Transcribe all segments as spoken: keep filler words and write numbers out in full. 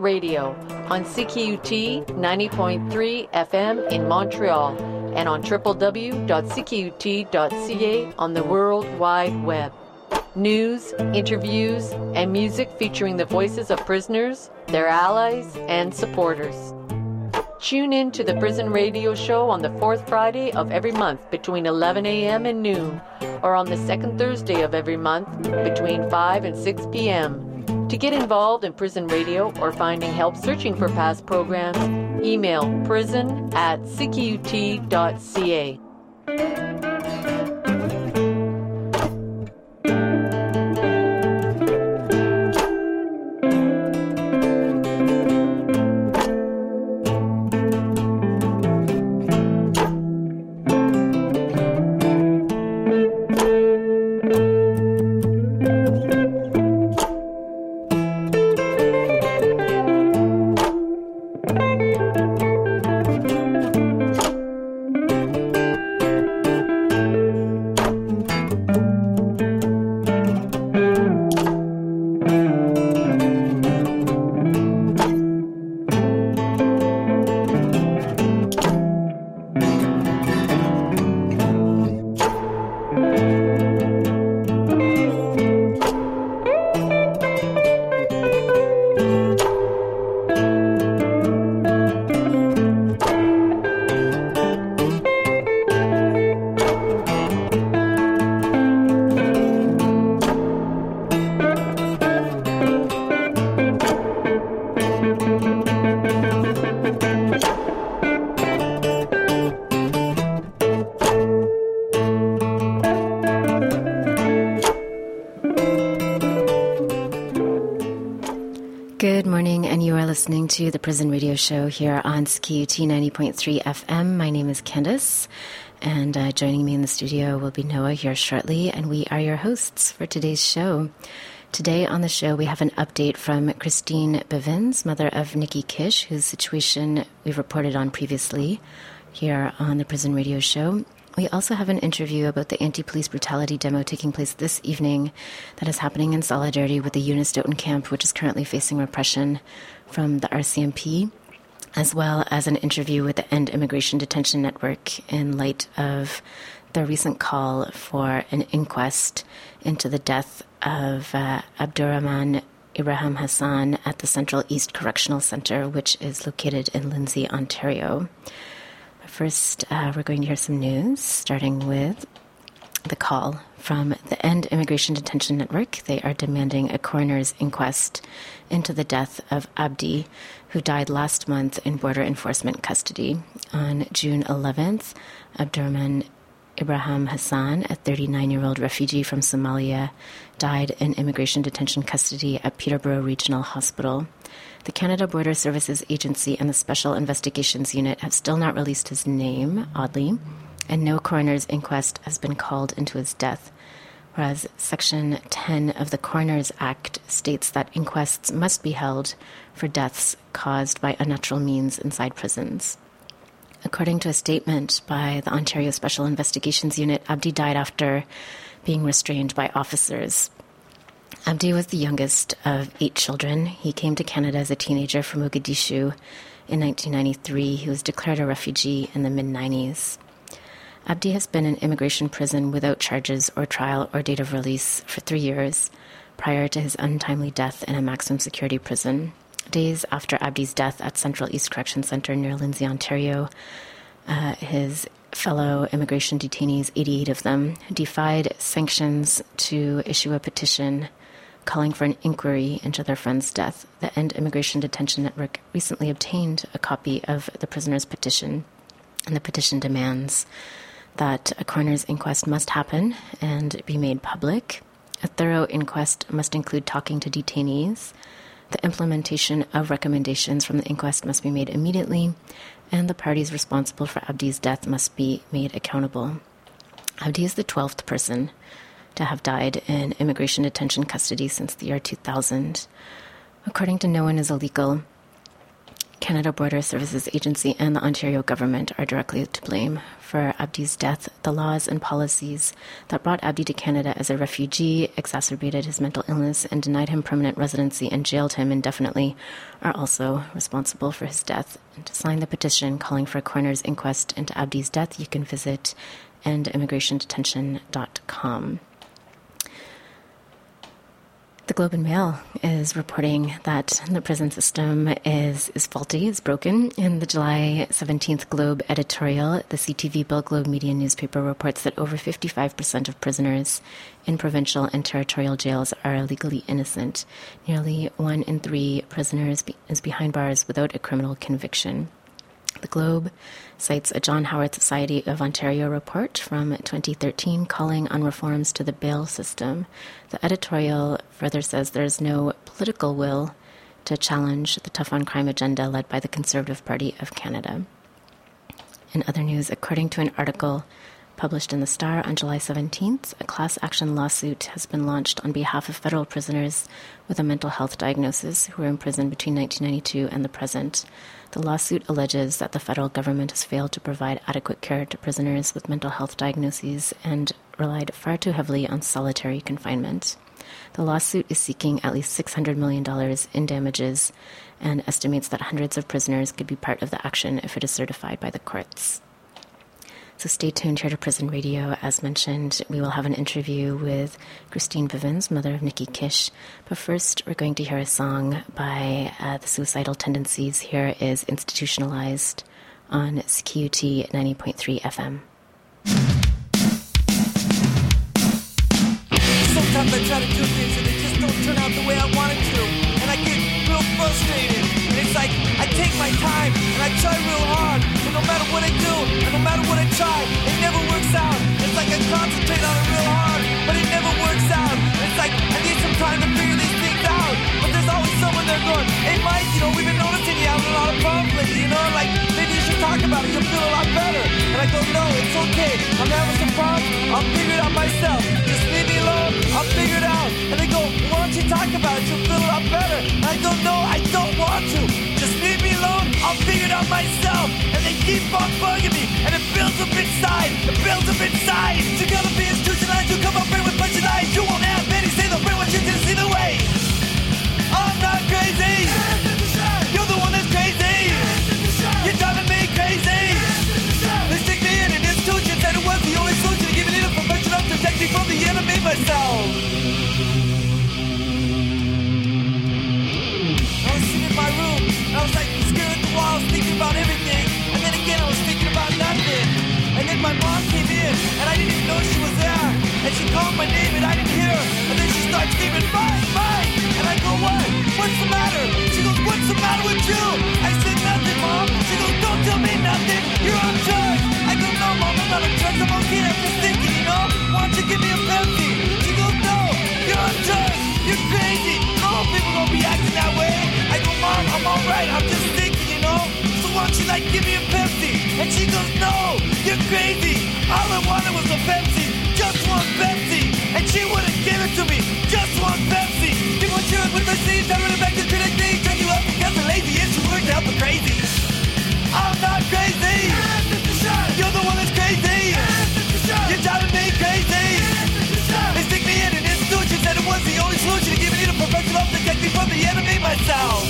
Radio on C K U T ninety point three F M in Montreal and on w w w dot c k u t dot c a on the World Wide Web. News, interviews, and music featuring the voices of prisoners, their allies, and supporters. Tune in to the Prison Radio Show on the fourth Friday of every month between eleven a.m. and noon, or on the second Thursday of every month between five and six p.m. To get involved in Prison Radio or finding help searching for past programs, email prison at c k u t dot c a. Listening to the Prison Radio Show here on C K U T ninety point three F M. My name is Candace, and uh, joining me in the studio will be Noah here shortly, and we are your hosts for today's show. Today on the show, we have an update from Christine Bivens, mother of Nikki Kish, whose situation we've reported on previously here on the Prison Radio Show. We also have an interview about the anti-police brutality demo taking place this evening that is happening in solidarity with the Eunice Stoughton camp, which is currently facing repression from the R C M P, as well as an interview with the End Immigration Detention Network in light of the recent call for an inquest into the death of uh, Abdurrahman Ibrahim Hassan at the Central East Correctional Centre, which is located in Lindsay, Ontario. First, uh, we're going to hear some news, starting with the call from the End Immigration Detention Network. They are demanding a coroner's inquest into the death of Abdi, who died last month in border enforcement custody. On June eleventh, Abdurrahman Ibrahim Hassan, a thirty-nine-year-old refugee from Somalia, died in immigration detention custody at Peterborough Regional Hospital. The Canada Border Services Agency and the Special Investigations Unit have still not released his name, oddly, and no coroner's inquest has been called into his death, whereas Section ten of the Coroners Act states that inquests must be held for deaths caused by unnatural means inside prisons. According to a statement by the Ontario Special Investigations Unit, Abdi died after being restrained by officers. Abdi was the youngest of eight children. He came to Canada as a teenager from Mogadishu in nineteen ninety-three. He was declared a refugee in the mid-nineties. Abdi has been in immigration prison without charges or trial or date of release for three years prior to his untimely death in a maximum security prison. Days after Abdi's death at Central East Correction Centre near Lindsay, Ontario, uh, his fellow immigration detainees, eighty-eight of them, defied sanctions to issue a petition calling for an inquiry into their friend's death. The End Immigration Detention Network recently obtained a copy of the prisoner's petition, and the petition demands that a coroner's inquest must happen and be made public. A thorough inquest must include talking to detainees. The implementation of recommendations from the inquest must be made immediately, and the parties responsible for Abdi's death must be made accountable. Abdi is the twelfth person to have died in immigration detention custody since the year two thousand. According to No One Is Illegal, Canada Border Services Agency and the Ontario government are directly to blame for Abdi's death. The laws and policies that brought Abdi to Canada as a refugee, exacerbated his mental illness, and denied him permanent residency and jailed him indefinitely are also responsible for his death. And to sign the petition calling for a coroner's inquest into Abdi's death, you can visit end immigration detention dot com. The Globe and Mail is reporting that the prison system is, is faulty, is broken. In the July seventeenth Globe editorial, the C T V Bill Globe Media newspaper reports that over fifty-five percent of prisoners in provincial and territorial jails are legally innocent. Nearly one in three prisoners be, is behind bars without a criminal conviction. The Globe cites a John Howard Society of Ontario report from twenty thirteen calling on reforms to the bail system. The editorial further says there is no political will to challenge the tough on crime agenda led by the Conservative Party of Canada. In other news, according to an article published in The Star on July seventeenth, a class action lawsuit has been launched on behalf of federal prisoners with a mental health diagnosis who were in prison between nineteen ninety-two and the present. The lawsuit alleges that the federal government has failed to provide adequate care to prisoners with mental health diagnoses and relied far too heavily on solitary confinement. The lawsuit is seeking at least six hundred million dollars in damages and estimates that hundreds of prisoners could be part of the action if it is certified by the courts. So stay tuned here to Prison Radio. As mentioned, we will have an interview with Christine Bivens, mother of Nikki Kish. But first, we're going to hear a song by uh, the Suicidal Tendencies. Here is Institutionalized on C K U T ninety point three F M. Sometimes I try to do things and they just don't turn out the way I want it to. And I get real frustrated. And it's like I take my time and I try real hard. And no matter what I do, and no matter what I try, it never works out. It's like I concentrate on it real hard, but it never works out. It's like I need some time to figure these things out. But there's always someone there going, hey Mike, you know, we've been noticing you having a lot of problems lately, you know, like maybe you should talk about it, you'll feel a lot better. And I go, no, it's okay. I'm having some problems, I'll figure it out myself. Just leave me alone, I'll figure it out. And they go, why don't you talk about it, you'll feel a lot better. And I go, no, I don't want to. Just leave me alone, I'll figure it out myself. And they keep on bugging me, and it builds up inside, it builds up inside. You gotta be institutionalized, you come up here with bunch of lies. You won't have many, say they'll bring what you can see the way. I'm not crazy, you're the one that's crazy. You're driving me crazy. They stick me in an institution, said it was the only solution to give me a little professional to protect me from the enemy myself. I was sitting in my room, and I was like staring at the walls, thinking about everything. And then again, I was thinking about nothing. And then my mom came in, and I didn't even know she was there. And she called my name, and I didn't hear her. And then she starts screaming, Mike, Mike! And I go, what? What's the matter? She goes, what's the matter with you? I said, nothing, Mom. She goes, don't tell me nothing. You're on drugs. I go, no, Mom, I'm not on drugs. I'm okay. I'm just thinking, you know? Why don't you give me a Pepsi? She goes, no, you're on drugs. You're crazy. No people gonna be acting that way. I go, Mom, I'm all right. I'm just thinking, you know? So why don't you, like, give me a Pepsi? And she goes, no, you're crazy. All I wanted was a Pepsi. Just one Pepsi. And she wouldn't give it to me. Just one Pepsi. People cheering with their seeds. I run it back to critic things. Turn you up because the lazy is you worked out the crazy. I'm not crazy. You're the one that's crazy. You're driving me crazy. They stick me in an institution. Said it was the only solution to give me the professional to protect me from the enemy myself.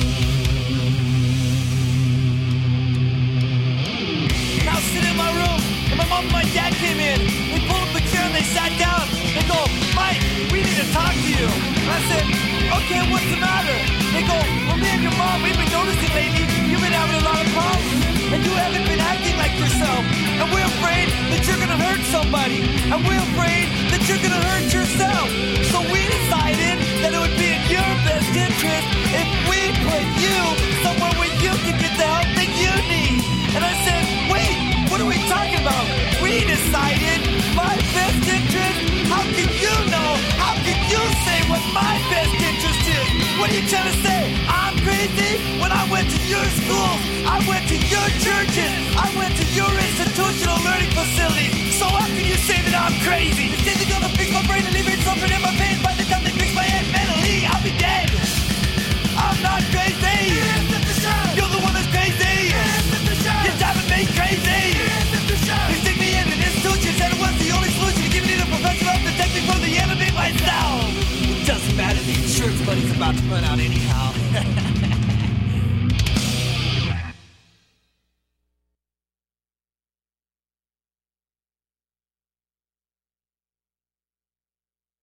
Now sit in my room, and my mom and my dad came in. They pulled up a chair and they sat down. They go, Mike, we need to talk to you. And I said, okay, what's the matter? They go, well, me and your mom, we've been noticing lately you've been having a lot of problems. And you haven't been acting like yourself. And we're afraid that you're gonna hurt somebody. And we're afraid that you're gonna hurt yourself. So we decided that it would be in your best interest if we put you somewhere where you can get the help that you need. And I said, wait, what are we talking about? We decided my best interest? How can you know? How can you say what my best interest is? What are you trying to say? I'm crazy? When I went to your schools, I went to your churches, I went to your institutional learning facilities. So how can you say that I'm crazy? They say they're gonna fix my brain and leave it suffering in my veins. By the time they fix my head mentally, I'll be dead. I'm not crazy. You're the one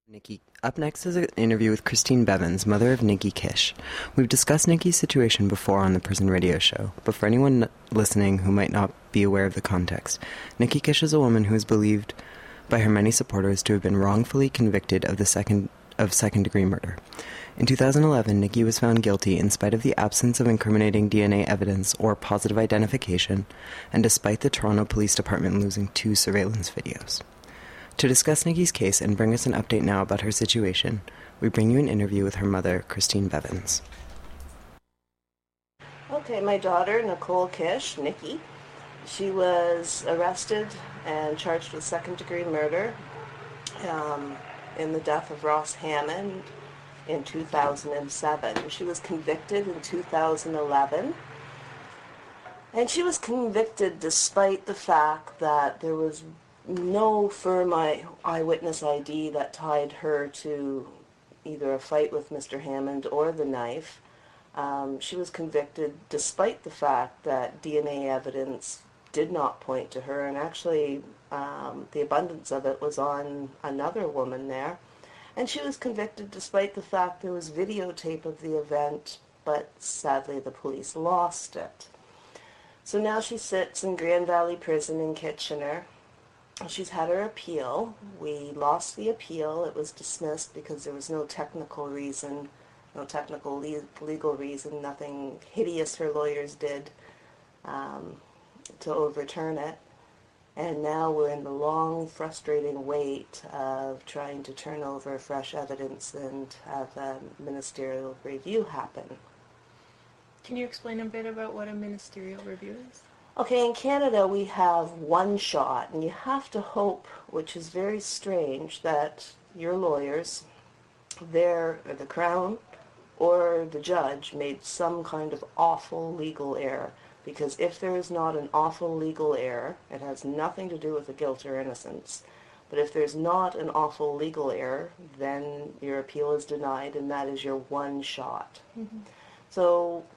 Nikki. Up next is an interview with Christine Bevins, mother of Nikki Kish. We've discussed Nikki's situation before on the Prison Radio Show, but for anyone listening who might not be aware of the context, Nikki Kish is a woman who is believed by her many supporters to have been wrongfully convicted of the second of second-degree murder. In two thousand eleven, Nikki was found guilty in spite of the absence of incriminating D N A evidence or positive identification, and despite the Toronto Police Department losing two surveillance videos. To discuss Nikki's case and bring us an update now about her situation, we bring you an interview with her mother, Christine Bevins. Okay, my daughter, Nicole Kish, Nikki, she was arrested and charged with second-degree murder um, in the death of Ross Hammond in two thousand seven. She was convicted in two thousand eleven, and she was convicted despite the fact that there was no firm eye, eyewitness I D that tied her to either a fight with Mister Hammond or the knife. Um, she was convicted despite the fact that D N A evidence did not point to her, and actually um, the abundance of it was on another woman there. And she was convicted despite the fact there was videotape of the event, but sadly the police lost it. So now she sits in Grand Valley Prison in Kitchener. She's had her appeal. We lost the appeal. It was dismissed because there was no technical reason, no technical le- legal reason, nothing hideous her lawyers did um, to overturn it. And now we're in the long, frustrating wait of trying to turn over fresh evidence and have a ministerial review happen. Can you explain a bit about what a ministerial review is? Okay, in Canada we have one shot, and you have to hope, which is very strange, that your lawyers, their, or the Crown, or the judge made some kind of awful legal error. Because if there is not an awful legal error, it has nothing to do with the guilt or innocence. But if there's not an awful legal error, then your appeal is denied, and that is your one shot. Mm-hmm. So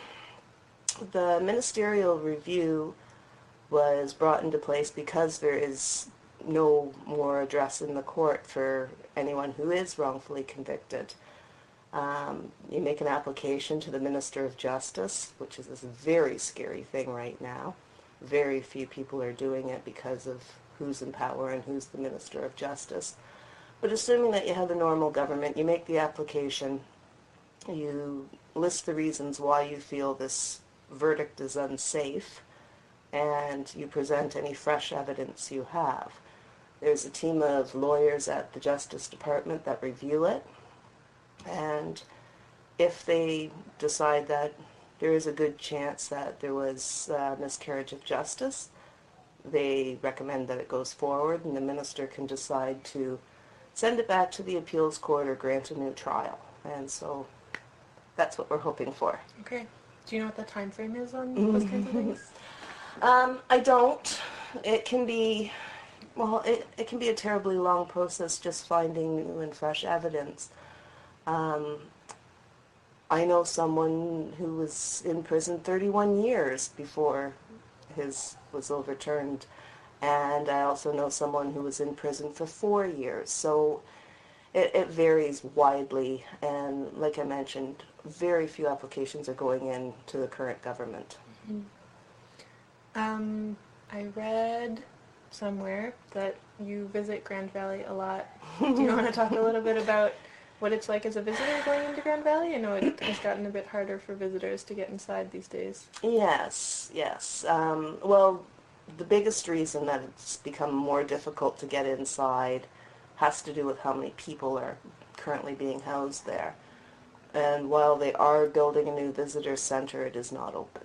the ministerial review was brought into place because there is no more address in the court for anyone who is wrongfully convicted. Um, you make an application to the Minister of Justice, which is this very scary thing right now. Very few people are doing it because of who's in power and who's the Minister of Justice. But assuming that you have a normal government, you make the application, you list the reasons why you feel this verdict is unsafe, and you present any fresh evidence you have. There's a team of lawyers at the Justice Department that review it, and if they decide that there is a good chance that there was a miscarriage of justice, they recommend that it goes forward, and the minister can decide to send it back to the appeals court or grant a new trial. And so that's what we're hoping for. Okay. Do you know what the time frame is on those kinds of things? Um, I don't. It can be, well, it, it can be a terribly long process just finding new and fresh evidence. Um, I know someone who was in prison thirty-one years before his was overturned, and I also know someone who was in prison for four years. So it, it varies widely, and like I mentioned, very few applications are going in to the current government. Mm-hmm. Um, I read somewhere that you visit Grand Valley a lot. Do you want to talk a little bit about what it's like as a visitor going into Grand Valley? I know it has gotten a bit harder for visitors to get inside these days. Yes, yes. Um, well, the biggest reason that it's become more difficult to get inside has to do with how many people are currently being housed there. And while they are building a new visitor center, it is not open.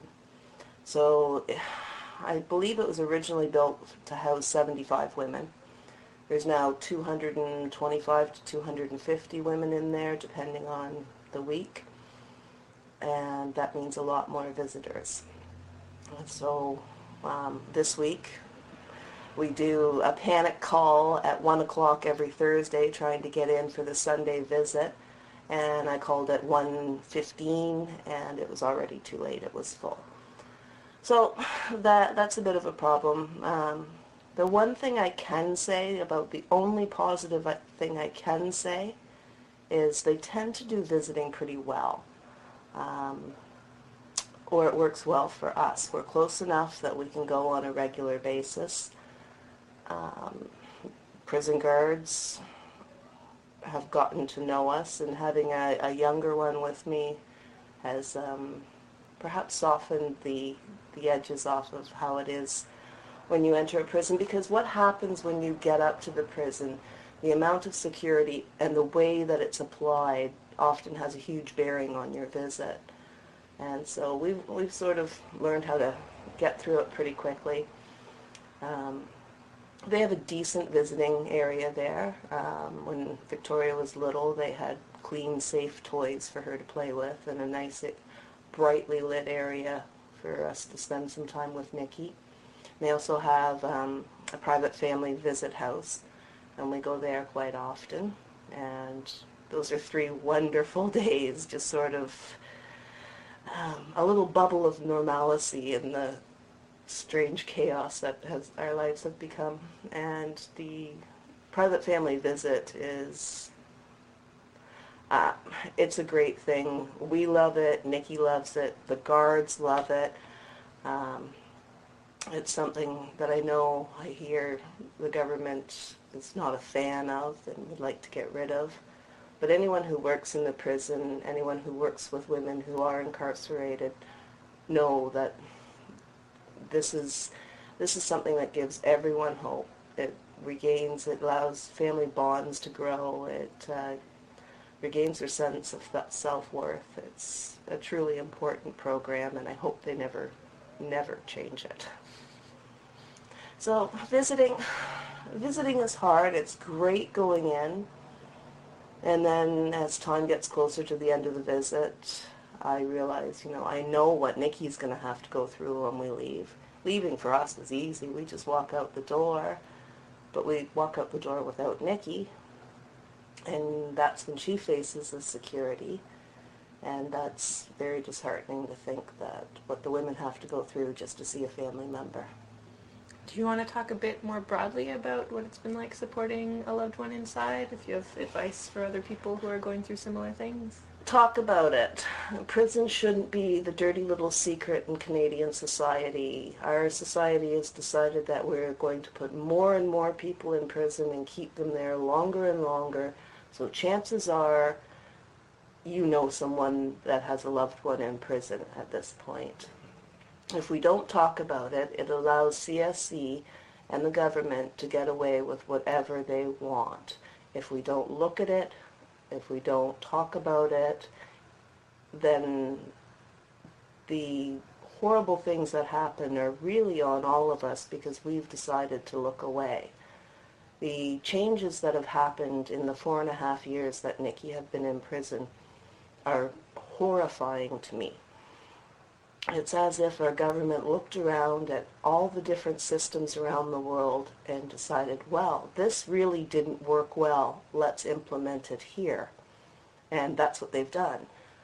So I believe it was originally built to house seventy-five women. There's now two hundred twenty-five to two hundred fifty women in there, depending on the week. And that means a lot more visitors. And so um, this week, we do a panic call at one o'clock every Thursday, trying to get in for the Sunday visit. And I called at one fifteen, and it was already too late. It was full. So that that's a bit of a problem. Um, The one thing I can say about the only positive thing I can say is they tend to do visiting pretty well. Um, or it works well for us. We're close enough that we can go on a regular basis. Um, prison guards have gotten to know us, and having a, a younger one with me has um, perhaps softened the, the edges off of how it is when you enter a prison, because what happens when you get up to the prison, the amount of security and the way that it's applied often has a huge bearing on your visit. And so we've, we've sort of learned how to get through it pretty quickly. Um, they have a decent visiting area there. Um, when Victoria was little, they had clean, safe toys for her to play with, and a nice, brightly lit area for us to spend some time with Nikki. They also have um, a private family visit house, and we go there quite often. And those are three wonderful days, just sort of um, a little bubble of normalcy in the strange chaos that has, our lives have become. And the private family visit is, uh, it's a great thing. We love it. Nikki loves it. The guards love it. Um, It's something that I know I hear the government is not a fan of and would like to get rid of. But anyone who works in the prison, anyone who works with women who are incarcerated, know that this is this is something that gives everyone hope. It regains, it allows family bonds to grow. It uh, regains their sense of self-worth. It's a truly important program, and I hope they never, never change it. So visiting, visiting is hard. It's great going in, and then as time gets closer to the end of the visit, I realize, you know, I know what Nikki's going to have to go through when we leave. Leaving for us is easy. We just walk out the door, but we walk out the door without Nikki, and that's when she faces the security, and that's very disheartening to think that what the women have to go through just to see a family member. Do you want to talk a bit more broadly about what it's been like supporting a loved one inside, if you have advice for other people who are going through similar things? Talk about it. Prison shouldn't be the dirty little secret in Canadian society. Our society has decided that we're going to put more and more people in prison and keep them there longer and longer. So chances are you know someone that has a loved one in prison at this point. If we don't talk about it, it allows C S C and the government to get away with whatever they want. If we don't look at it, if we don't talk about it, then the horrible things that happen are really on all of us because we've decided to look away. The changes that have happened in the four and a half years that Nikki have been in prison are horrifying to me. It's as if our government looked around at all the different systems around the world and decided, well, this really didn't work well. Let's implement it here. And that's what they've done.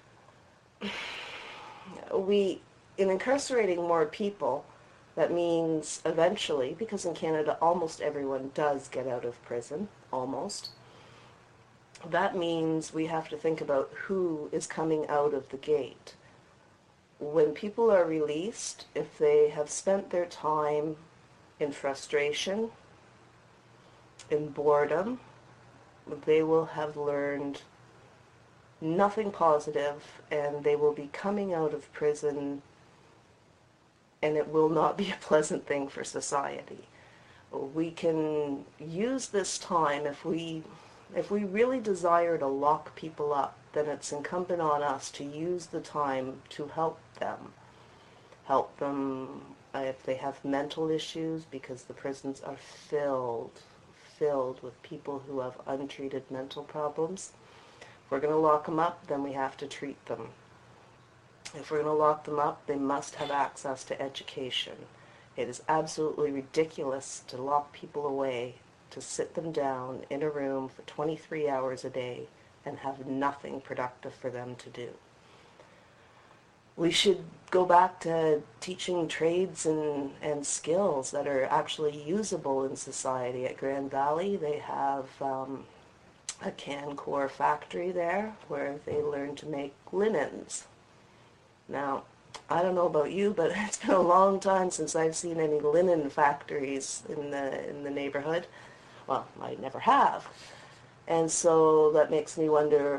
We, in incarcerating more people, that means eventually, because in Canada almost everyone does get out of prison, almost, that means we have to think about who is coming out of the gate. When people are released, if they have spent their time in frustration, in boredom, they will have learned nothing positive, and they will be coming out of prison, and it will not be a pleasant thing for society. We can use this time, if we if we really desire to lock people up, then it's incumbent on us to use the time to help them. Help them uh, if they have mental issues, because the prisons are filled, filled with people who have untreated mental problems. If we're going to lock them up, then we have to treat them. If we're going to lock them up, they must have access to education. It is absolutely ridiculous to lock people away, to sit them down in a room for twenty-three hours a day and have nothing productive for them to do. we should go back to teaching trades and, and skills that are actually usable in society. At Grand Valley, they have um, a Cancore factory there where they learn to make linens. Now, I don't know about you, but it's been a long time since I've seen any linen factories in the in the neighborhood. Well, I never have. And so that makes me wonder,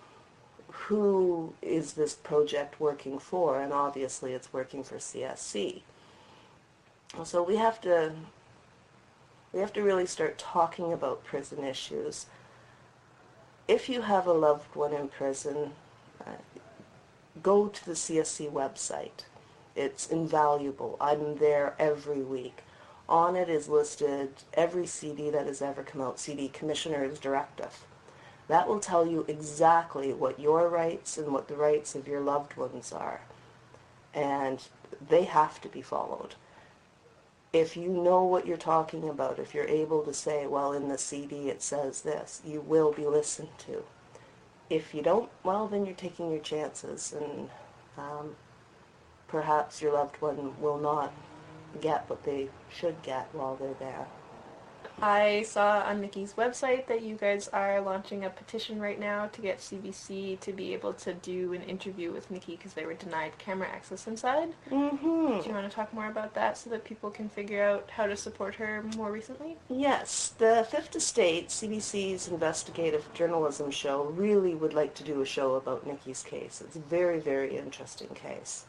who is this project working for? And obviously it's working for C S C. So we have to we have to really start talking about prison issues. If you have a loved one in prison, uh, go to the C S C website. It's invaluable. I'm there every week. On it is listed every C D that has ever come out, C D Commissioner's Directive. That will tell you exactly what your rights and what the rights of your loved ones are. And they have to be followed. If you know what you're talking about, if you're able to say, well, in the C D it says this, you will be listened to. If you don't, well, then you're taking your chances, and um, perhaps your loved one will not get what they should get while they're there. I saw on Nikki's website that you guys are launching a petition right now to get C B C to be able to do an interview with Nikki because they were denied camera access inside. Mm-hmm. Do you want to talk more about that so that people can figure out how to support her more recently? Yes. The Fifth Estate, C B C's investigative journalism show, really would like to do a show about Nikki's case. It's a very, very interesting case.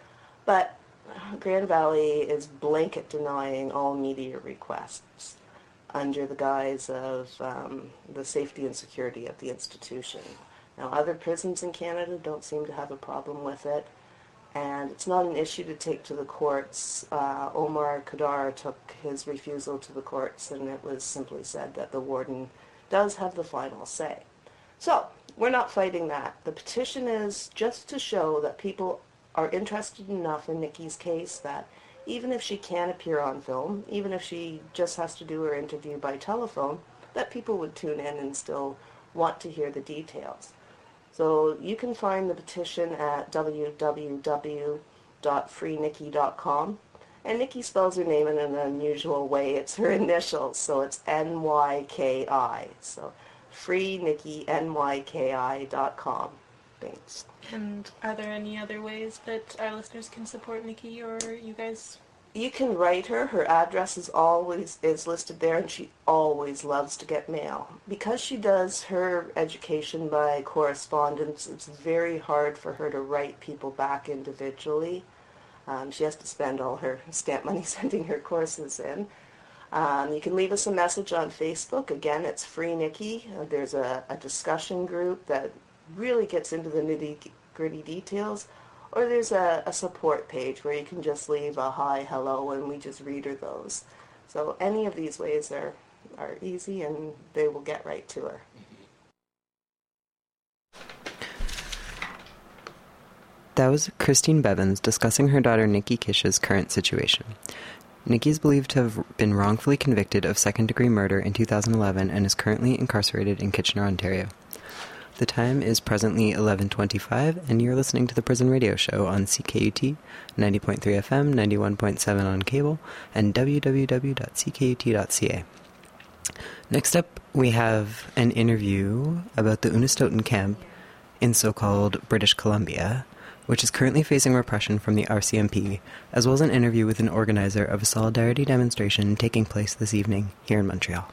But Grand Valley is blanket denying all media requests under the guise of um, the safety and security of the institution. Now, other prisons in Canada don't seem to have a problem with it, and it's not an issue to take to the courts. Uh, Omar Kadar took his refusal to the courts, and it was simply said that the warden does have the final say. So, we're not fighting that. The petition is just to show that people are interested enough in Nikki's case that even if she can't appear on film, even if she just has to do her interview by telephone, that people would tune in and still want to hear the details. So you can find the petition at w w w dot free nikki dot com. And Nikki spells her name in an unusual way. It's her initials, so it's N Y K I. So free nikki N Y K I dot com. Thanks. And are there any other ways that our listeners can support Nikki or you guys? You can write her. Her address is always is listed there, and she always loves to get mail. Because she does her education by correspondence, it's very hard for her to write people back individually. Um, she has to spend all her stamp money sending her courses in. Um, you can leave us a message on Facebook. Again, it's Free Nikki. Uh, there's a, a discussion group that really gets into the nitty-gritty details, or there's a, a support page where you can just leave a hi, hello, and we just read her those. So any of these ways are, are easy, and they will get right to her. That was Christine Bevins discussing her daughter Nikki Kish's current situation. Nikki is believed to have been wrongfully convicted of second-degree murder in two thousand eleven and is currently incarcerated in Kitchener, Ontario. The time is presently eleven twenty-five, and you're listening to the Prison Radio Show on C K U T, ninety point three F M, ninety-one point seven on cable, and w w w dot c k u t dot c a. Next up, we have an interview about the Unistoten camp in so-called British Columbia, which is currently facing repression from the R C M P, as well as an interview with an organizer of a solidarity demonstration taking place this evening here in Montreal.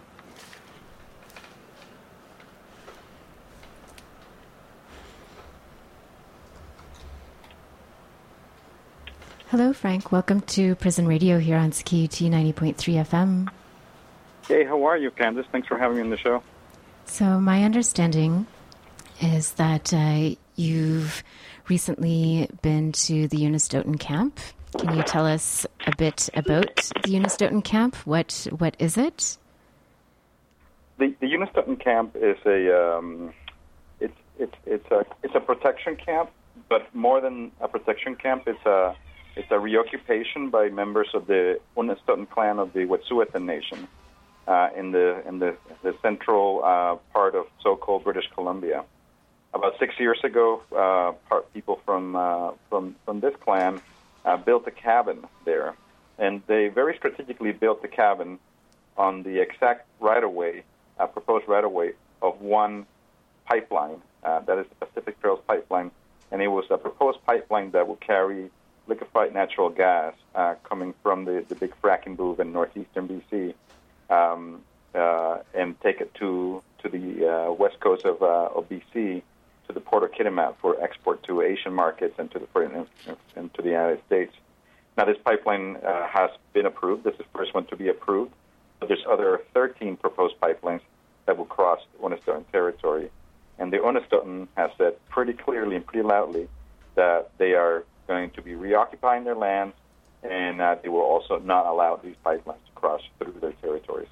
Hello, Frank. Welcome to Prison Radio here on C K U T ninety point three F M. Hey, how are you, Candace? Thanks for having me on the show. So my understanding is that uh, you've recently been to the Unistoten camp. Can you tell us a bit about the Unistoten camp? What What is it? The, the Unistoten camp is a um, it's it's it's a it's a protection camp, but more than a protection camp, it's a It's a reoccupation by members of the Unistoten clan of the Wet'suwet'en Nation uh, in the in the, the central uh, part of so-called British Columbia. about six years ago, uh, part people from uh, from from this clan uh, built a cabin there, and they very strategically built the cabin on the exact right-of-way, uh, proposed right-of-way of one pipeline, uh, that is the Pacific Trails pipeline, and it was a proposed pipeline that would carry liquefied natural gas uh, coming from the, the big fracking boom in northeastern B C, um, uh, and take it to to the uh, west coast of, uh, of B C, to the port of Kitimat for export to Asian markets and to the and, and to the United States. Now, this pipeline uh, has been approved. This is the first one to be approved. But there's other thirteen proposed pipelines that will cross Unistoten territory. And the Unistoten has said pretty clearly and pretty loudly that they are going to be reoccupying their lands, and uh, they will also not allow these pipelines to cross through their territories.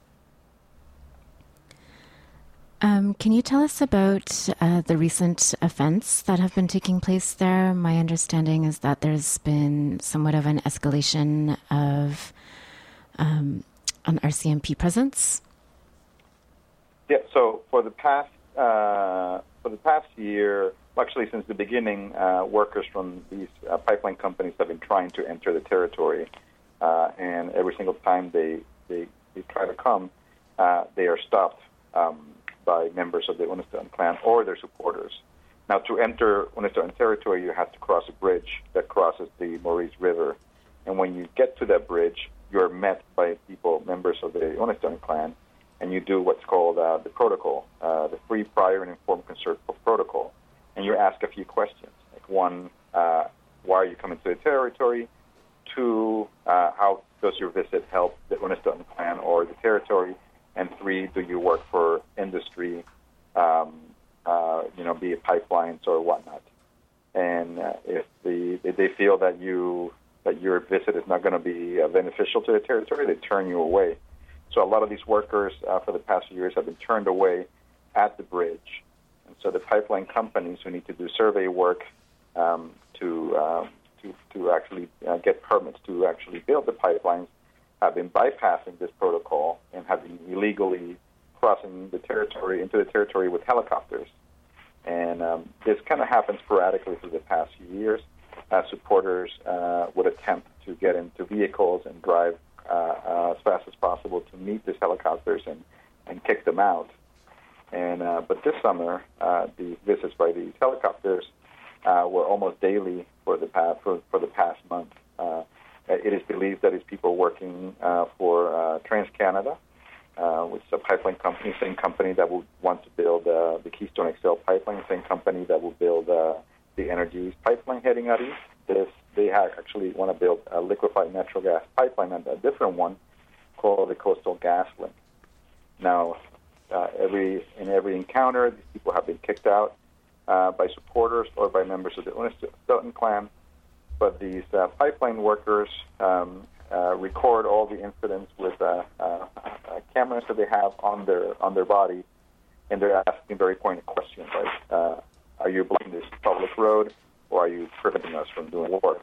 Um, can you tell us about uh, the recent events that have been taking place there? My understanding is that there's been somewhat of an escalation of um, an R C M P presence. Yeah. So for the past uh, for the past year, actually since the beginning, uh, workers from these uh, pipeline companies have been trying to enter the territory, uh, and every single time they they, they try to come, uh, they are stopped Um, by members of the Unistoten clan or their supporters. Now, to enter Unistoten territory, you have to cross a bridge that crosses the Maurice River. And when you get to that bridge, you're met by people, members of the Unistoten clan, and you do what's called uh, the protocol, uh, the free, prior, and informed consent protocol. And you ask a few questions. Like one, uh, why are you coming to the territory? Two, uh, how does your visit help the Unistoten clan or the territory? And three, do you work for industry, um, uh, you know, be it pipelines or whatnot? And uh, if the if they feel that you that your visit is not going to be uh, beneficial to the territory, they turn you away. So a lot of these workers uh, for the past few years have been turned away at the bridge. And so the pipeline companies who need to do survey work um, to, uh, to to actually uh, get permits to actually build the pipelines have been bypassing this protocol and have been illegally crossing the territory into the territory with helicopters. And um, this kind of happened sporadically for the past few years. Uh, supporters uh, would attempt to get into vehicles and drive uh, uh, as fast as possible to meet these helicopters and, and kick them out. And uh, but this summer, uh, the visits by these helicopters uh, were almost daily for the past for, for the past month. Uh, It is believed that it's people working uh, for uh, TransCanada, uh, which is a pipeline company, same company that will want to build uh, the Keystone X L pipeline, same company that will build uh, the Energy East pipeline heading out east. This, they have actually want to build a liquefied natural gas pipeline, and a different one called the Coastal Gas Link. Now, uh, every in every encounter, these people have been kicked out uh, by supporters or by members of the Unistoten clan. But these uh, pipeline workers um, uh, record all the incidents with uh, uh, uh, cameras that they have on their on their body, and they're asking very pointed questions like, uh, "Are you blocking this public road, or are you preventing us from doing work?"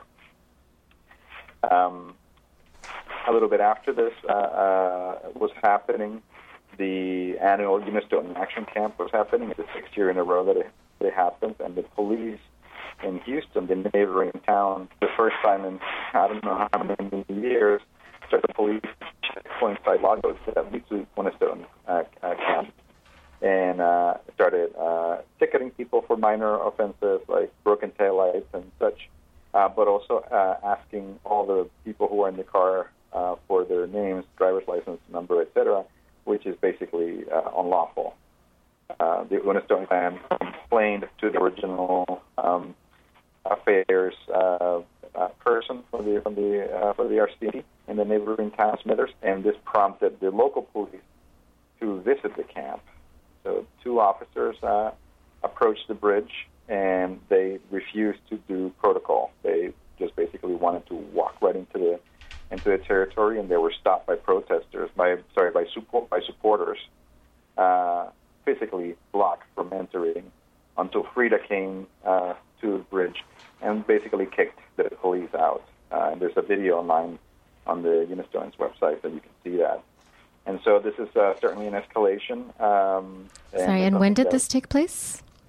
Um, a little bit after this uh, uh, was happening, the annual Unistoten Action Camp was happening. It's the sixth year in a row that it, that it happens, and the police in Houston, the neighboring town, the first time in I don't know how many years, started the police checkpoint inside Lagos that leads to Unistoten uh, uh, camp, and uh, started uh, ticketing people for minor offenses like broken taillights and such, uh, but also uh, asking all the people who are in the car uh, for their names, driver's license number, et cetera, which is basically uh, unlawful. Uh, the Unistoten clan complained to the original um, affairs uh, uh, person from the from the uh, for the R C M P in the neighboring town Smithers, and this prompted the local police to visit the camp. So two officers uh, approached the bridge, and they refused to do protocol. They just basically wanted to walk right into the into the territory, and they were stopped by protesters, by sorry, by support by supporters, uh, physically blocked from entering until Frida came uh, to the bridge and basically kicked the police out. Uh, and there's a video online on the Unistoten's website that you can see that. And so this is uh, certainly an escalation. Um, Sorry, and when did this take place?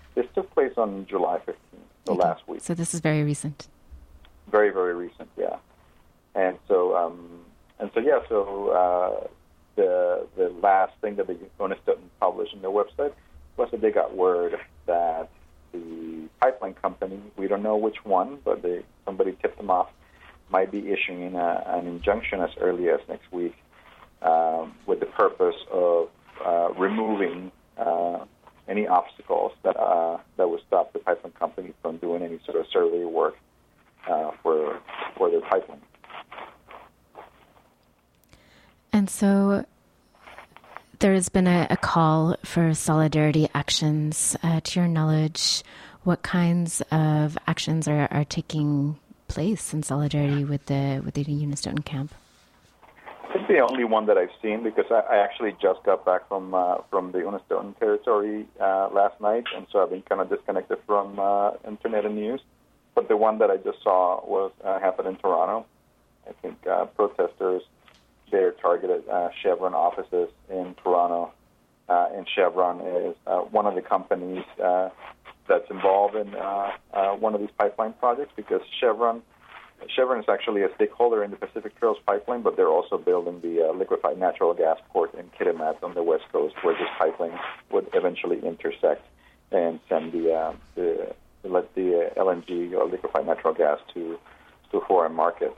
This took place on July fifteenth, so okay. last week. So this is very recent. Very, very recent, yeah. And so, um, and so, yeah. So uh, the the last thing that the Unistoten published on their website was that they got word that the pipeline company, we don't know which one, but they, somebody tipped them off, might be issuing a, an injunction as early as next week um, with the purpose of uh, removing uh, any obstacles that uh, that would stop the pipeline company from doing any sort of survey work uh, for for their pipeline. And so there has been a, a call for solidarity actions. Uh, to your knowledge, what kinds of actions are, are taking place in solidarity with the with the Unistoten camp? I think the only one that I've seen, because I, I actually just got back from uh, from the Unistoten territory uh, last night, and so I've been kind of disconnected from uh, internet and news. But the one that I just saw was uh, happened in Toronto. I think uh, protesters there targeted uh, Chevron offices in Toronto, uh, and Chevron is uh, one of the companies uh, that's involved in uh, uh, one of these pipeline projects, because Chevron Chevron is actually a stakeholder in the Pacific Trails pipeline, but they're also building the uh, liquefied natural gas port in Kitimat on the west coast, where this pipeline would eventually intersect and send the uh, the let the uh, L N G or liquefied natural gas to to foreign markets.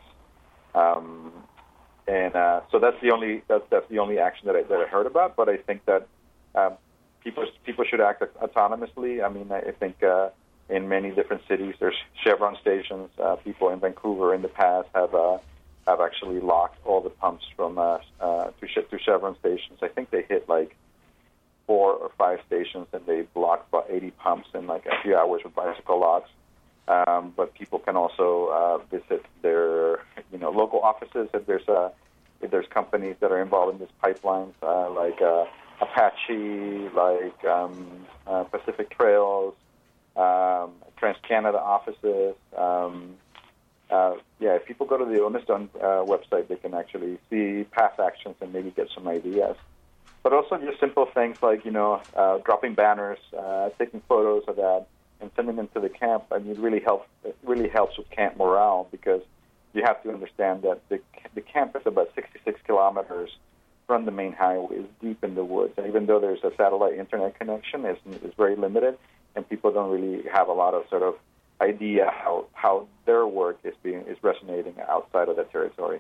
Um, and uh, so that's the only that's that's the only action that I that I heard about. But I think that um, people people should act autonomously. I mean, I think. Uh, In many different cities, there's Chevron stations. Uh, people in Vancouver in the past have uh, have actually locked all the pumps from uh, uh, to, to Chevron stations. I think they hit like four or five stations, and they blocked about eighty pumps in like a few hours with bicycle locks. Um, but people can also uh, visit their you know local offices if there's uh, if there's companies that are involved in these pipelines, uh, like uh, Apache, like um, uh, Pacific Trails. Um, TransCanada offices. Um, uh, yeah, if people go to the Unistoten uh, website, they can actually see past actions and maybe get some ideas. But also just simple things like, you know, uh, dropping banners, uh, taking photos of that, and sending them to the camp. I mean, it really helps. It really helps with camp morale, because you have to understand that the the camp is about sixty-six kilometers from the main highway. It's deep in the woods, and even though there's a satellite internet connection, it's, it's very limited. And people don't really have a lot of sort of idea how, how their work is being is resonating outside of the territory.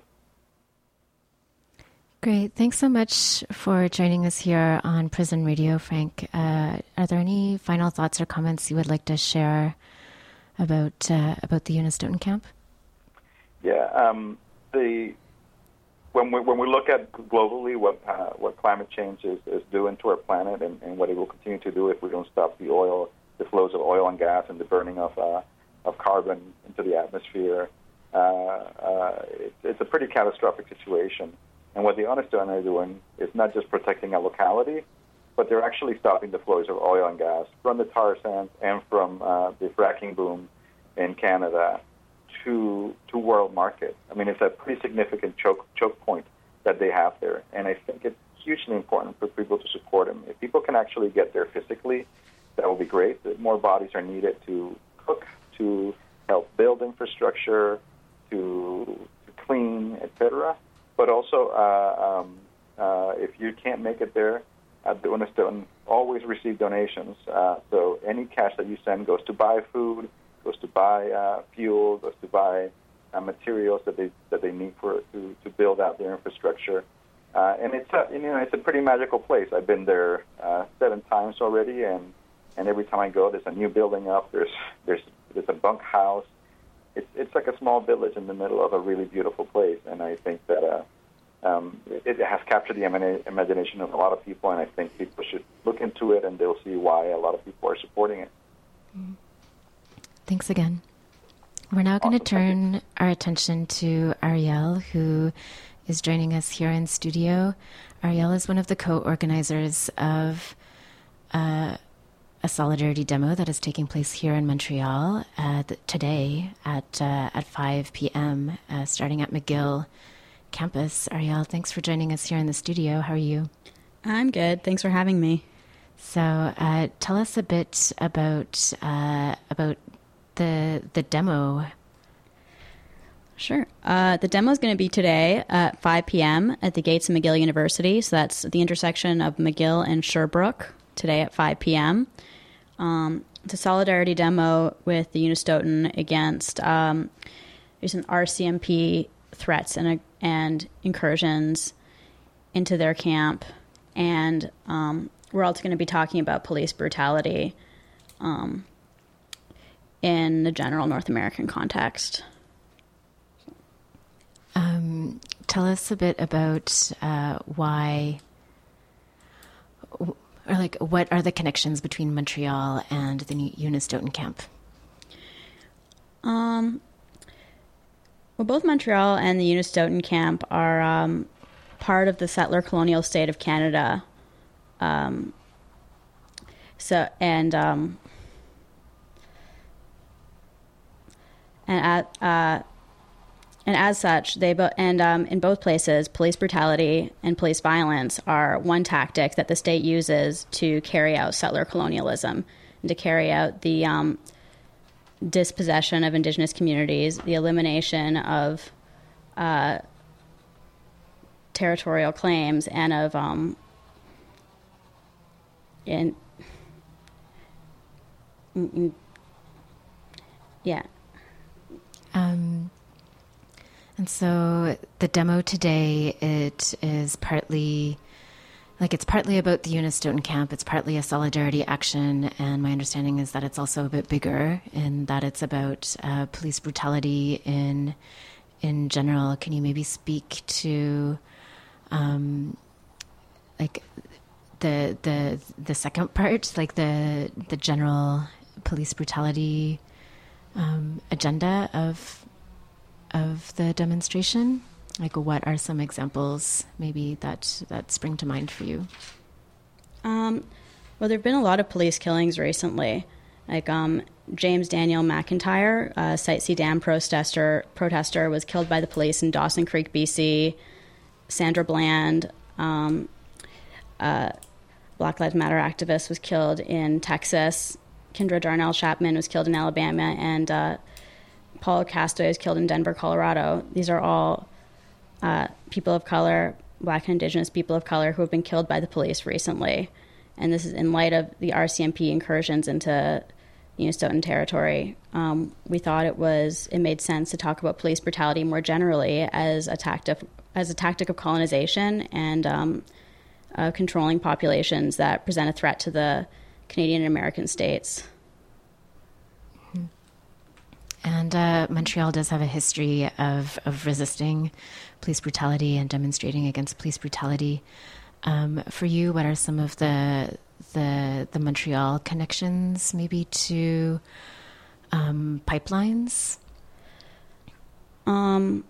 Great. Thanks so much for joining us here on Prison Radio, Frank. Uh, are there any final thoughts or comments you would like to share about uh, about the Unistoten camp? Yeah. Um, the when we when we look at globally what uh, what climate change is, is doing to our planet, and, and what it will continue to do if we don't stop the oil. the flows of oil and gas and the burning of uh, of carbon into the atmosphere, uh, uh, it, it's a pretty catastrophic situation. And what the Unistoten are doing is not just protecting a locality, but they're actually stopping the flows of oil and gas from the tar sands and from uh, the fracking boom in Canada to to world market. I mean, it's a pretty significant choke choke point that they have there, and I think it's hugely important for people to support them. If people can actually get there physically, that will be great. More bodies are needed to cook, to help build infrastructure, to, to clean, et cetera. But also, uh, um, uh, if you can't make it there, uh, the Unistoten always receive donations. Uh, so any cash that you send goes to buy food, goes to buy uh, fuel, goes to buy uh, materials that they that they need for to, to build out their infrastructure. Uh, and it's a, you know it's a pretty magical place. I've been there uh, seven times already, and And every time I go, there's a new building up. There's there's there's a bunk house. It's it's like a small village in the middle of a really beautiful place. And I think that uh, um, it, it has captured the imagination of a lot of people. And I think people should look into it, and they'll see why a lot of people are supporting it. Mm. Thanks again. We're now going Awesome. to turn our attention to Ariel, who is joining us here in studio. Ariel is one of the co-organizers of. Uh, a solidarity demo that is taking place here in Montreal uh, th- today at uh, at five p.m. Uh, starting at McGill campus. Ariel, thanks for joining us here in the studio. How are you? I'm good. Thanks for having me. So uh, tell us a bit about uh, about the the demo. Sure. Uh, the demo is going to be today at five p.m. at the gates of McGill University. So that's the intersection of McGill and Sherbrooke today at five p.m. Um, it's a solidarity demo with the Unistoten against um, recent R C M P threats and, and incursions into their camp. And um, we're also going to be talking about police brutality um, in the general North American context. Um, tell us a bit about uh, why, or like, what are the connections between Montreal and the Unistoten camp? Um, well, both Montreal and the Unistoten camp are um, part of the settler colonial state of Canada. Um, so, and um, and at uh, and as such, they bo- and um, in both places, police brutality and police violence are one tactic that the state uses to carry out settler colonialism and to carry out the um, dispossession of Indigenous communities, the elimination of uh, territorial claims, and of um, in, in, in yeah. Um. And so the demo today, it is partly, like it's partly about the Unistoten camp, it's partly a solidarity action, and my understanding is that it's also a bit bigger in that it's about uh, police brutality in in general. Can you maybe speak to um, like the the the second part, like the the general police brutality um, agenda of of the demonstration? Like, what are some examples maybe that that spring to mind for you? Um, well, there have been a lot of police killings recently. Like um, James Daniel McIntyre, a Site C Dam protester, protester, was killed by the police in Dawson Creek, B C. Sandra Bland, um, uh, Black Lives Matter activist, was killed in Texas. Kendra Darnell Chapman was killed in Alabama, and uh, Paul Castoy was killed in Denver, Colorado. These are all uh, people of color, Black and Indigenous people of color, who have been killed by the police recently. And this is in light of the R C M P incursions into Unistoten territory. Um, we thought it was it made sense to talk about police brutality more generally as a tactic as a tactic of colonization and um, uh, controlling populations that present a threat to the Canadian and American states. And uh, Montreal does have a history of, of resisting police brutality and demonstrating against police brutality. Um, for you, what are some of the the, the Montreal connections, maybe to um, pipelines? Um.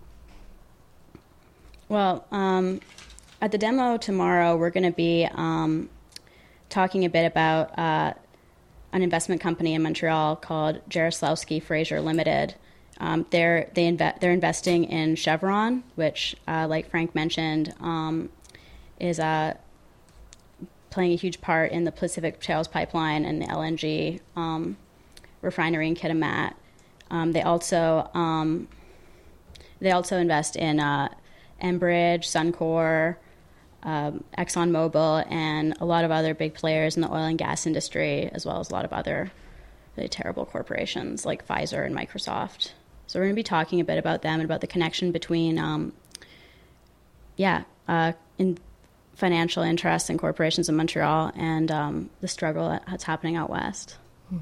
Well, um, at the demo tomorrow, we're going to be um, talking a bit about Uh, an investment company in Montreal called Jarislowsky Fraser Limited. Um, they're they inve- they're investing in Chevron, which, uh, like Frank mentioned, um, is uh, playing a huge part in the Pacific Trails Pipeline and the L N G um, refinery in Kitimat. Um, they also um, they also invest in uh, Enbridge, Suncor, Um, ExxonMobil, and a lot of other big players in the oil and gas industry, as well as a lot of other really terrible corporations like Pfizer and Microsoft. So we're going to be talking a bit about them and about the connection between, um, yeah, uh, in financial interests and corporations in Montreal and um, the struggle that's happening out west.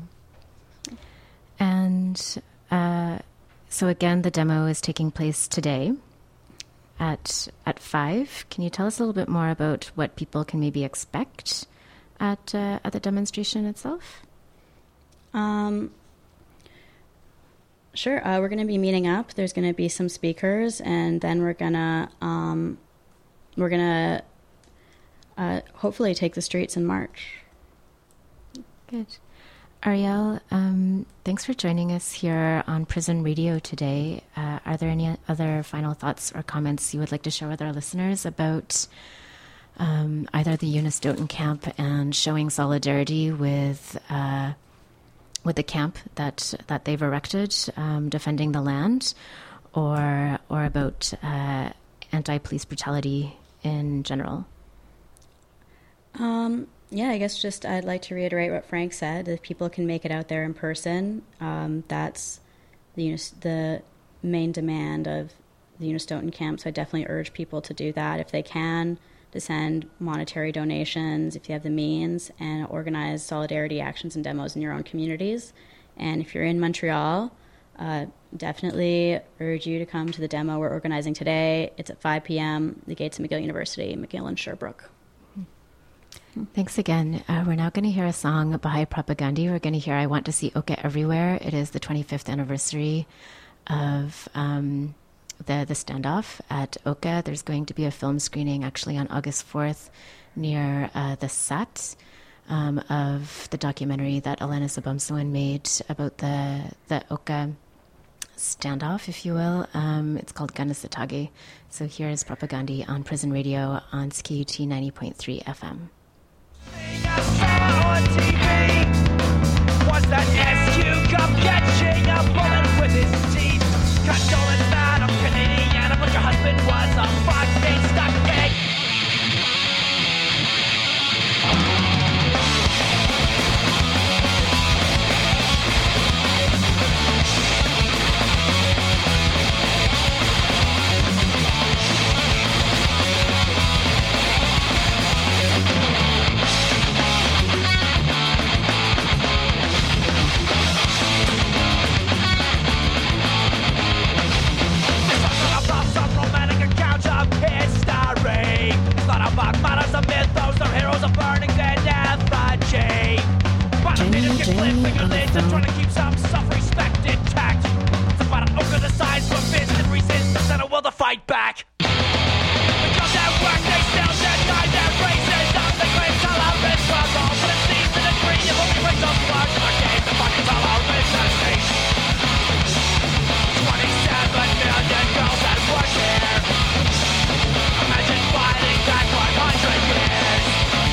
And uh, so again, the demo is taking place today at at five. Can you tell us a little bit more about what people can maybe expect at uh, at the demonstration itself? Um, sure. Uh, we're going to be meeting up. There's going to be some speakers, and then we're gonna um, we're gonna uh, hopefully take the streets in March. Good. Ariel, um, thanks for joining us here on Prison Radio today. Uh, are there any other final thoughts or comments you would like to share with our listeners about um, either the Unistoten camp and showing solidarity with uh, with the camp that that they've erected, um, defending the land, or or about uh, anti-police brutality in general? Um, yeah, I guess just I'd like to reiterate what Frank said. If people can make it out there in person, um, that's the Unis- the main demand of the Unistoten camp. So I definitely urge people to do that if they can, to send monetary donations if you have the means, and organize solidarity actions and demos in your own communities. And if you're in Montreal, uh, definitely urge you to come to the demo we're organizing today. It's at five p.m., the gates of McGill University, McGill and Sherbrooke. Thanks again. Uh, we're now going to hear a song by Propagandhi. We're going to hear I Want to See Oka Everywhere. It is the twenty-fifth anniversary of um, the, the standoff at Oka. There's going to be a film screening actually on August fourth near uh, the set um, of the documentary that Elena Sabamsuan made about the, the Oka standoff, if you will. Um, it's called Ganasatagi. So here's Propagandhi on Prison Radio on S K U T ninety point three F M. On T V was that S Q Cup catching a bullet with his teeth. Condolence, man, I'm Canadian, but your husband was a fucking stuck pig. Trying to keep some self-respect intact. It's about an oak of the size from fist and resistance and a will to fight back. Because at work they still deny their racism. They claim tolerance for all, but it seems to the degree of only racial slugs in our game to fucking tolerance the state. twenty-seven million girls at work here. Imagine fighting back one hundred years.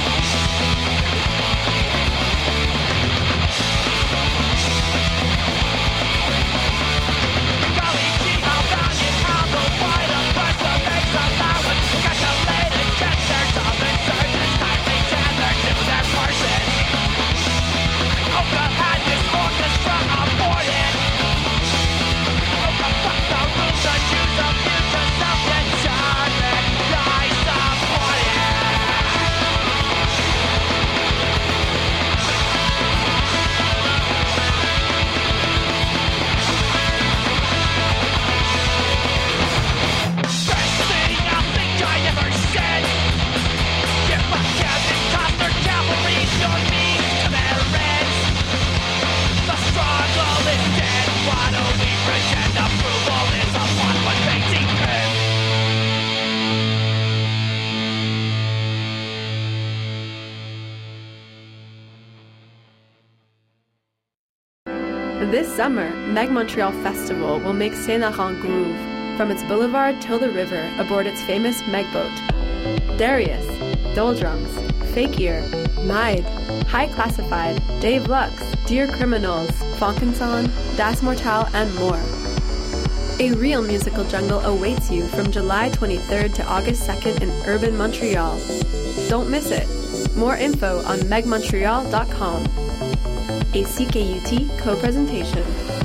This summer, Meg Montreal Festival will make Saint Laurent groove from its boulevard till the river aboard its famous Meg boat. Darius, Doldrums, Fake Ear, Maid, High Classified, Dave Lux, Dear Criminals, Fonkenson, Das Mortal, and more. A real musical jungle awaits you from July twenty-third to August second in urban Montreal. Don't miss it. More info on meg montreal dot com. A C K U T co-presentation.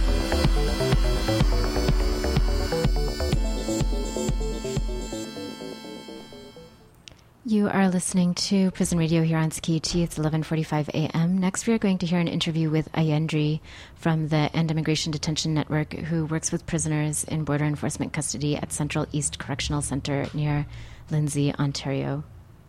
You are listening to Prison Radio here on S K U T. It's eleven forty-five a.m. Next, we are going to hear an interview with Ayendri from the End Immigration Detention Network, who works with prisoners in border enforcement custody at Central East Correctional Centre near Lindsay, Ontario.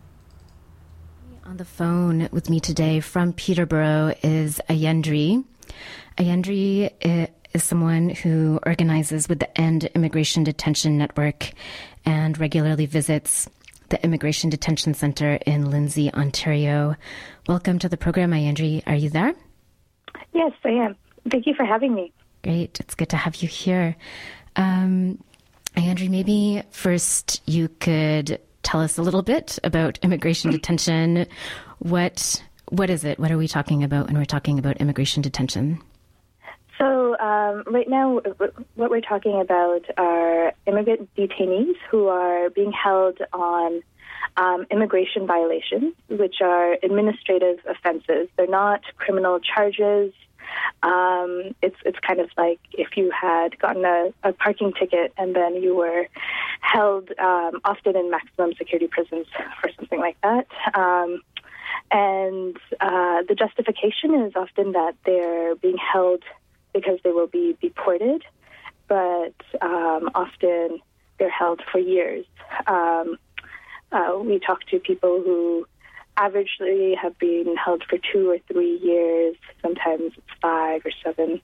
On the phone with me today from Peterborough is Ayendri. Ayendri is someone who organizes with the End Immigration Detention Network and regularly visits the Immigration Detention Centre in Lindsay, Ontario. Welcome to the program, Ayendri. Are you there? Yes, I am. Thank you for having me. Great. It's good to have you here. Um, Ayendri, maybe first you could tell us a little bit about immigration detention. What what is it? What are we talking about when we're talking about immigration detention? So um, right now, what we're talking about are immigrant detainees who are being held on um, immigration violations, which are administrative offenses. They're not criminal charges. Um, it's it's kind of like if you had gotten a, a parking ticket and then you were held um, often in maximum security prisons for something like that. Um, and uh, the justification is often that they're being held because they will be deported, but um, often they're held for years. Um, uh, we talk to people who averagely have been held for two or three years, sometimes it's five or seven.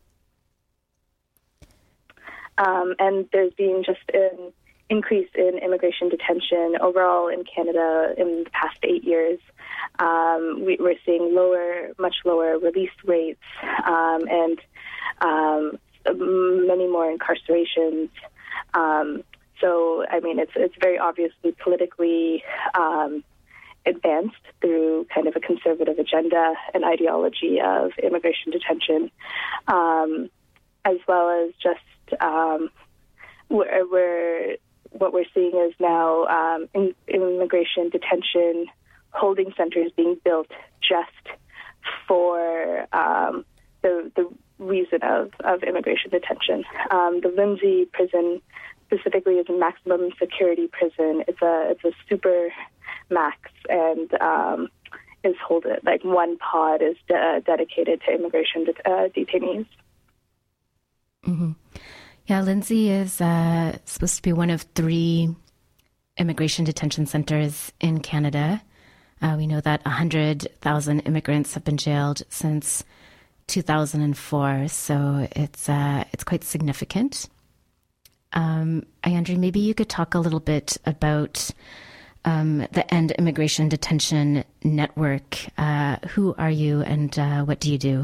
Um, and there's been just an increase in immigration detention overall in Canada in the past eight years. Um, we, we're seeing lower, much lower release rates um, and um, many more incarcerations. Um, so, I mean, it's it's very obviously politically um, advanced through kind of a conservative agenda and ideology of immigration detention, um, as well as just um, where, where what we're seeing is now um, in, immigration detention holding centers being built just for um, the the reason of, of immigration detention. Um, the Lindsay prison specifically is a maximum security prison. It's a it's a super max, and um, is hold like one pod is de- dedicated to immigration det- uh, detainees. Mm-hmm. Yeah, Lindsay is uh, supposed to be one of three immigration detention centers in Canada. Uh, we know that one hundred thousand immigrants have been jailed since two thousand four, so it's uh, it's quite significant. Um, Ayandri, maybe you could talk a little bit about um, the End Immigration Detention Network. Uh, who are you, and uh, what do you do?